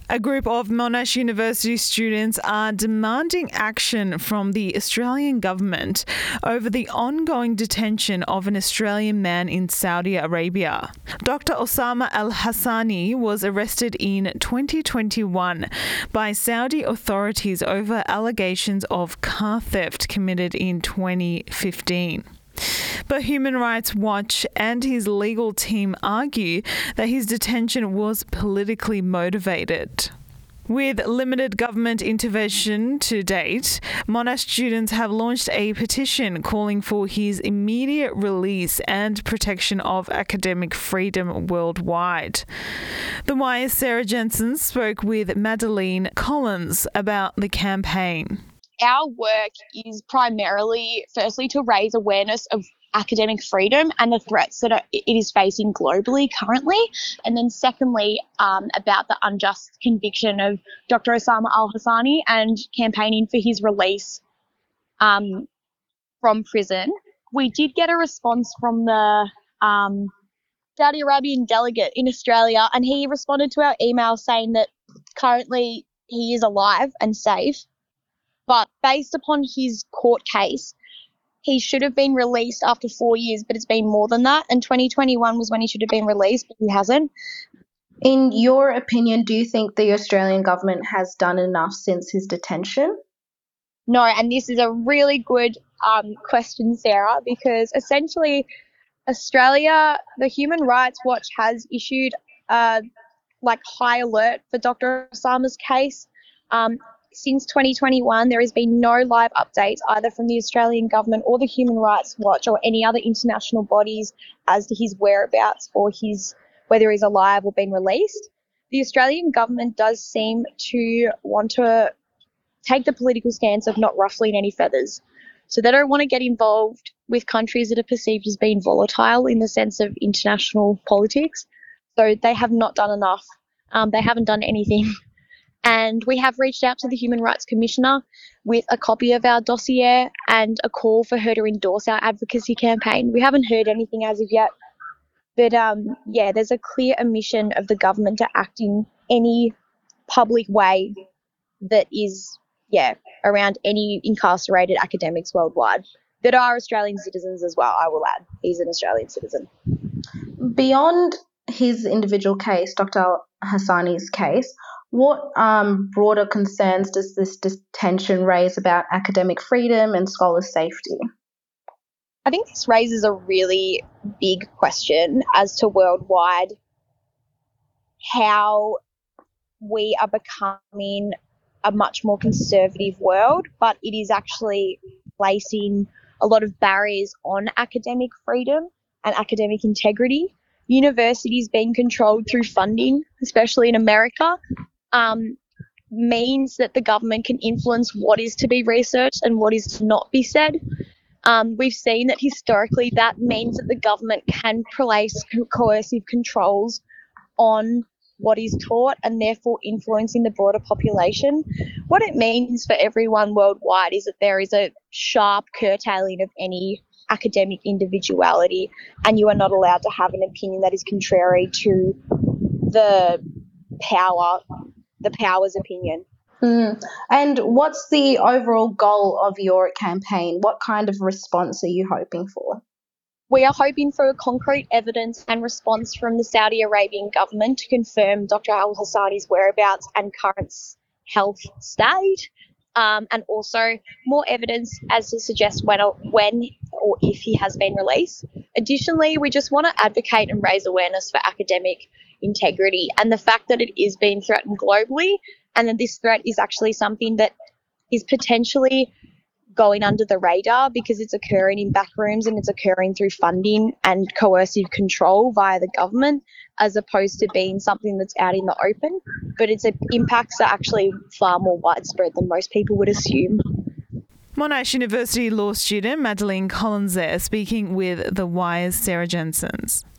A group of Monash University students are demanding action from the Australian government over the ongoing detention of an Australian man in Saudi Arabia. Dr. Osama Al-Hassani was arrested in 2021 by Saudi authorities over allegations of car theft committed in 2015. But Human Rights Watch and his legal team argue that his detention was politically motivated. With limited government intervention to date, Monash students have launched a petition calling for his immediate release and protection of academic freedom worldwide. The Wire's Sarah Jensen spoke with Madeleine Collins about the campaign. Our work is primarily, firstly, to raise awareness of academic freedom and the threats that it is facing globally currently. And then secondly, about the unjust conviction of Dr. Osama Al-Hassani and campaigning for his release from prison. We did get a response from the Saudi Arabian delegate in Australia, and he responded to our email saying that currently he is alive and safe. But based upon his court case, he should have been released after 4 years, but it's been more than that. And 2021 was when he should have been released, but he hasn't. In your opinion, do you think the Australian government has done enough since his detention? No, and this is a really good question, Sarah, because essentially Australia, the Human Rights Watch has issued high alert for Dr. Osama's case. Since 2021, there has been no live updates either from the Australian government or the Human Rights Watch or any other international bodies as to his whereabouts or whether he's alive or been released. The Australian government does seem to want to take the political stance of not ruffling any feathers. So they don't want to get involved with countries that are perceived as being volatile in the sense of international politics. So they have not done enough. They haven't done anything. And we have reached out to the Human Rights Commissioner with a copy of our dossier and a call for her to endorse our advocacy campaign. We haven't heard anything as of yet. But, there's a clear omission of the government to act in any public way that is, around any incarcerated academics worldwide that are Australian citizens as well, I will add. He's an Australian citizen. Beyond his individual case, Dr. Hassani's case, what broader concerns does this detention raise about academic freedom and scholar safety? I think this raises a really big question as to worldwide how we are becoming a much more conservative world, but it is actually placing a lot of barriers on academic freedom and academic integrity. Universities being controlled through funding, especially in America, means that the government can influence what is to be researched and what is to not be said. We've seen that historically that means that the government can place coercive controls on what is taught and therefore influencing the broader population. What it means for everyone worldwide is that there is a sharp curtailing of any academic individuality, and you are not allowed to have an opinion that is contrary to the power's opinion. And what's the overall goal of your campaign? What kind of response are you hoping for? We are hoping for concrete evidence and response from the Saudi Arabian government to confirm Dr. Al-Hassani's whereabouts and current health state, and also more evidence as to suggest when or if he has been released. Additionally, we just want to advocate and raise awareness for academic integrity and the fact that it is being threatened globally, and that this threat is actually something that is potentially going under the radar because it's occurring in back rooms and it's occurring through funding and coercive control via the government, as opposed to being something that's out in the open. But its impacts are actually far more widespread than most people would assume. Monash University law student Madeleine Collins there speaking with The Wire's Sarah Jensen.